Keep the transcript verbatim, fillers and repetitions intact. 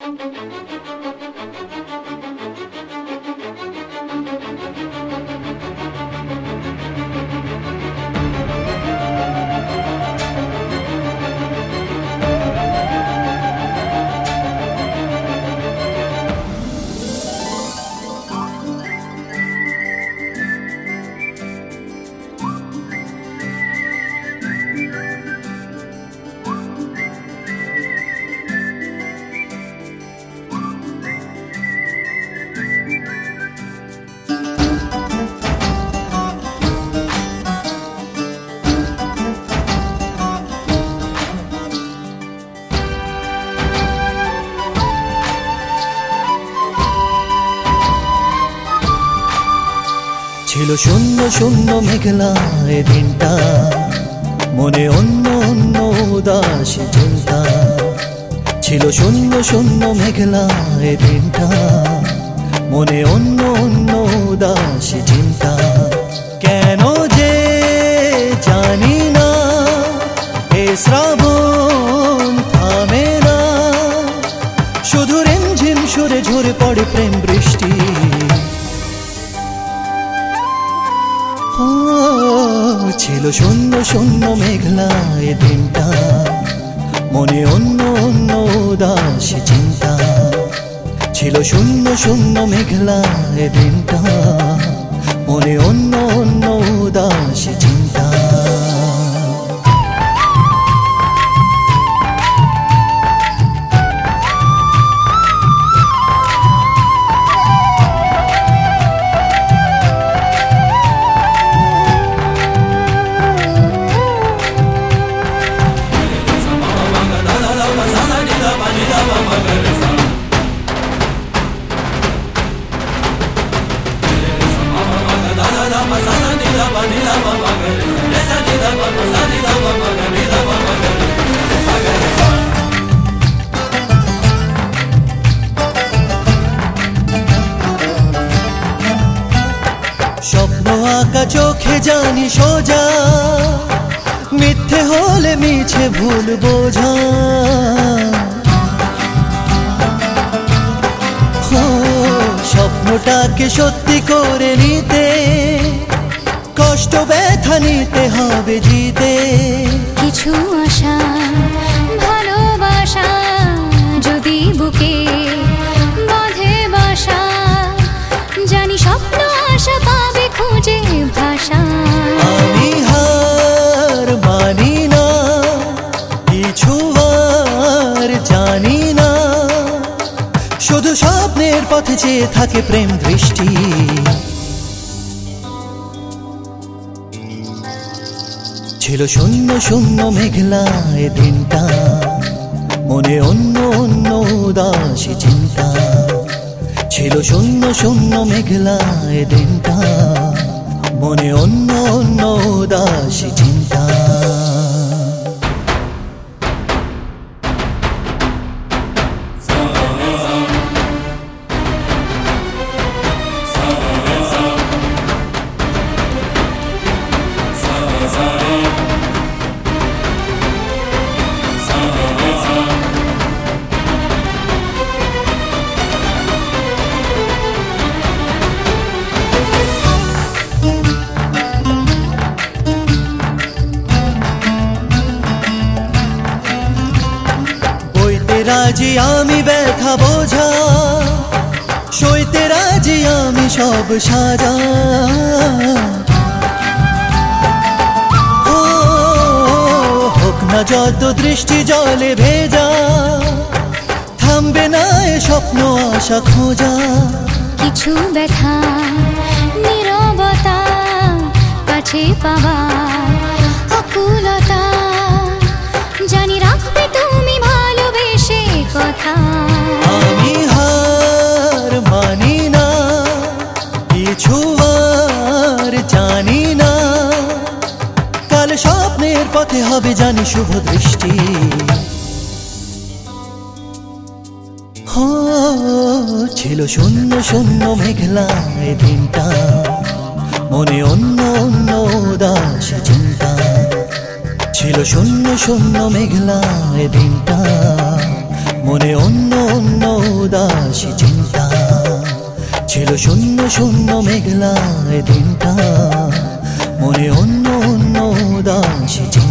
ছিল শূন্য শূন্য মেঘলা এ দিনটা, মনে অন্য অন্য উদাসী চিন্তা। ছিল শূন্য শূন্য মেঘলা এ দিনটা, মনে অন্য অন্য উদাসী চিন্তা। কেন যে জানি না এ শ্রাবণ থামে না, শুধু রিমঝিম সুরে ঝরে পড়ে প্রেম বৃষ্টি। ছিল শূন্য শূন্য মেঘলা এ দিনটা, মনে অন্য অন্য উদাসী চিন্তা। ছিল শূন্য শূন্য মেঘলা এ দিনটা, মনে অন্য অন্য উদাসী চিন্তা। স্বপ্ন আঁকা চোখে জানি সোজা, মিথ্যে হলে মিছে ভুল বোঝা। স্বপ্নটাকে সত্যি করে নিতে, কষ্ট ব্যথা নিতে হবে জিতে। কিছু আশা ভালোবাসা যদি বুকে বাঁধে বাসা, জানি স্বপ্ন আশা পাবে খুঁজে ভাষা। আমি হার মানি না, কিছু আর জানি না, শুধু স্বপ্নের পথে চেয়ে থাকে প্রেম দৃষ্টি। ছিল শূন্য শূন্য মেঘলা এ দিনটা, মনে অন্য অন্য উদাসী চিন্তা। ছিল শূন্য শূন্য মেঘলা এ দিনটা, মনে অন্য অন্য উদাসী চিন্তা। রাজি আমি ব্যথা বোঝা, সইতে রাজি আমি সব সাজা। ও হোক না যত দৃষ্টি জলে ভেজা, থামবে না এ স্বপ্ন আশা খোঁজা। কিছু ব্যথা নীরবতা, কাছে পাওয়া আকুলতা, জানি রাখবে তুমি ভালোবেসে কথা। আমি হার মানি না, কিছু আর জানি না, কাল স্বপ্নের পথে হবে জানি শুভ দৃষ্টি। ছিল শূন্য শূন্য মেঘলা এ দিনটা, মনে অন্য অন্য উদাসী চিন্তা। ছিল শূন্য শূন্য মেঘলা এ দিনটা, মনে অন্য অন্য শূন্য শূন্য মেঘলায় দিনটা, মনে অন্য অন্য উদাসী